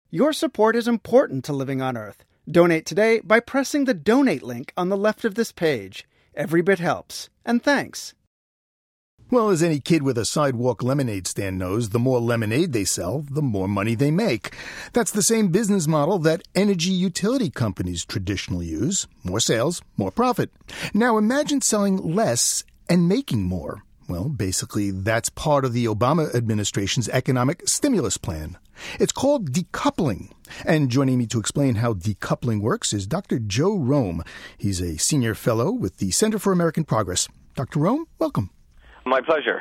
Your support is important to Living on Earth. Donate today by pressing the donate link on the left of this page. Every bit helps. And thanks. Well, as any kid with a sidewalk lemonade stand knows, the more lemonade they sell, the more money they make. That's the same business model that energy utility companies traditionally use. More sales, more profit. Now imagine selling less and making more. Well, basically, that's part of the Obama administration's economic stimulus plan. It's called decoupling. And joining me to explain how decoupling works is Dr. Joe Romm. He's a senior fellow with the Center for American Progress. Dr. Romm, welcome. My pleasure.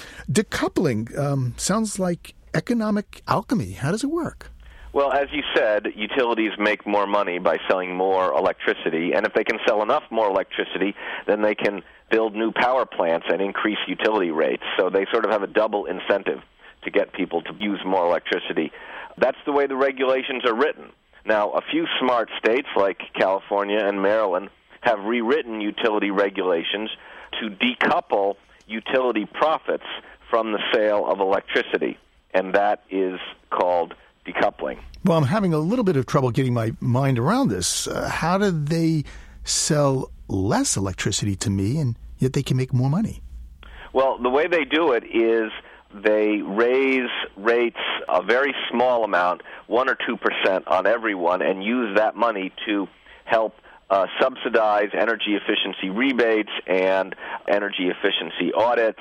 Decoupling sounds like economic alchemy. How does it work? Well, as you said, utilities make more money by selling more electricity, and if they can sell enough more electricity, then they can build new power plants and increase utility rates. So they sort of have a double incentive to get people to use more electricity. That's the way the regulations are written. Now, a few smart states like California and Maryland have rewritten utility regulations to decouple utility profits from the sale of electricity, and that is called decoupling. Well, I'm having a little bit of trouble getting my mind around this. How do they sell less electricity to me and yet they can make more money? Well, the way they do it is they raise rates a very small amount, 1 or 2% on everyone, and use that money to help subsidize energy efficiency rebates and energy efficiency audits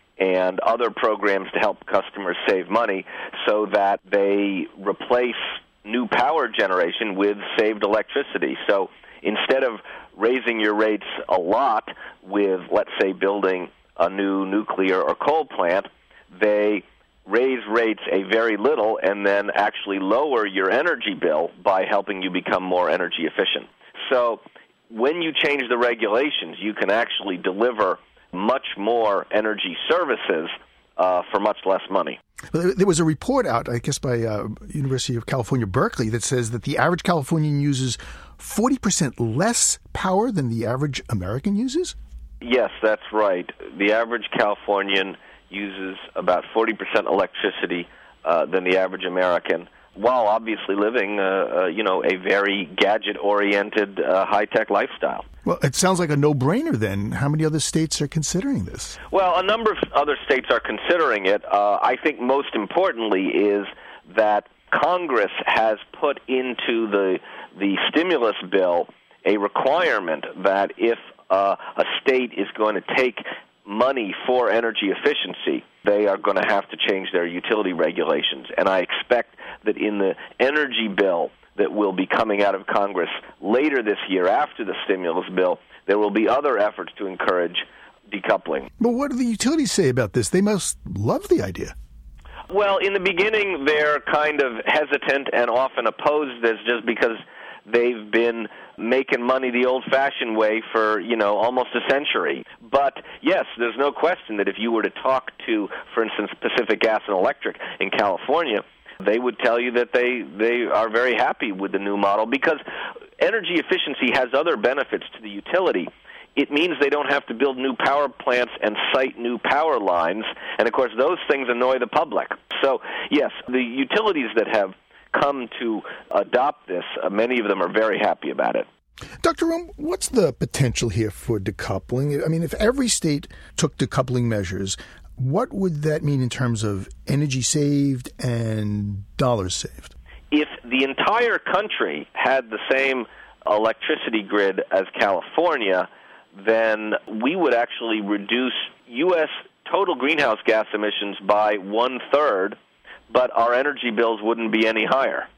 and other programs to help customers save money so that they replace new power generation with saved electricity. So instead of raising your rates a lot with, let's say, building a new nuclear or coal plant, they raise rates a very little and then actually lower your energy bill by helping you become more energy efficient. So when you change the regulations, you can actually deliver much more energy services for much less money. Well, there was a report out, I guess, by University of California, Berkeley, that says that the average Californian uses 40% less power than the average American uses? Yes, that's right. The average Californian uses about 40% electricity than the average American, while obviously living, a very gadget-oriented, high-tech lifestyle. Well, it sounds like a no-brainer then. How many other states are considering this? Well, a number of other states are considering it. I think most importantly is that Congress has put into the stimulus bill a requirement that if a state is going to take money for energy efficiency, they are going to have to change their utility regulations. And I expect that in the energy bill that will be coming out of Congress later this year after the stimulus bill, there will be other efforts to encourage decoupling. But what do the utilities say about this? They must love the idea. Well, in the beginning, they're kind of hesitant and often opposed this just because they've been making money the old-fashioned way for, almost a century. But, yes, there's no question that if you were to talk to, for instance, Pacific Gas and Electric in California, they would tell you that they are very happy with the new model because energy efficiency has other benefits to the utility. It means they don't have to build new power plants and site new power lines, and, of course, those things annoy the public. So, yes, the utilities that have come to adopt this, many of them are very happy about it. Dr. Romm, what's the potential here for decoupling? I mean, if every state took decoupling measures, what would that mean in terms of energy saved and dollars saved? If the entire country had the same electricity grid as California, then we would actually reduce U.S. total greenhouse gas emissions by 1/3, but our energy bills wouldn't be any higher.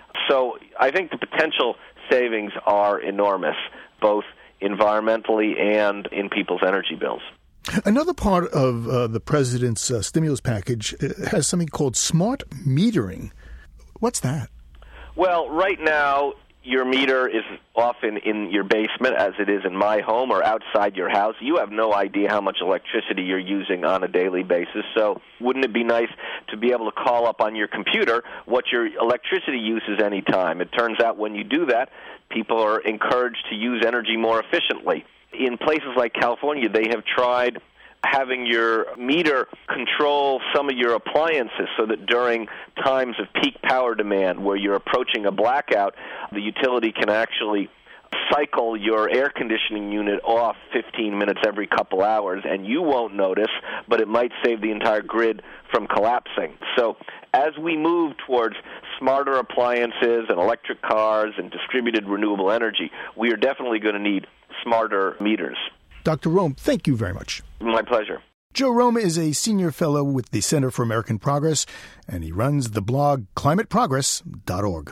So I think the potential savings are enormous, both environmentally and in people's energy bills. Another part of the president's stimulus package has something called smart metering. What's that? Well, right now, your meter is often in your basement, as it is in my home, or outside your house. You have no idea how much electricity you're using on a daily basis, so wouldn't it be nice to be able to call up on your computer what your electricity use is any time? It turns out when you do that, people are encouraged to use energy more efficiently. In places like California, they have tried having your meter control some of your appliances so that during times of peak power demand where you're approaching a blackout, the utility can actually cycle your air conditioning unit off 15 minutes every couple hours, and you won't notice, but it might save the entire grid from collapsing. So as we move towards smarter appliances and electric cars and distributed renewable energy, we are definitely going to need smarter meters. Dr. Rome, thank you very much. My pleasure. Joe Rome is a senior fellow with the Center for American Progress, and he runs the blog climateprogress.org.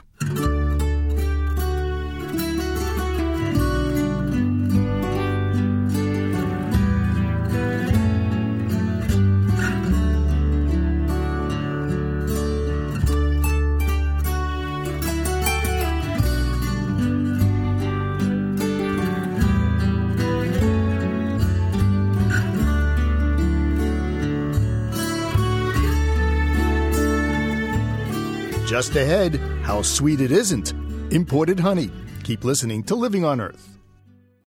Just ahead, how sweet it isn't. Imported honey. Keep listening to Living on Earth.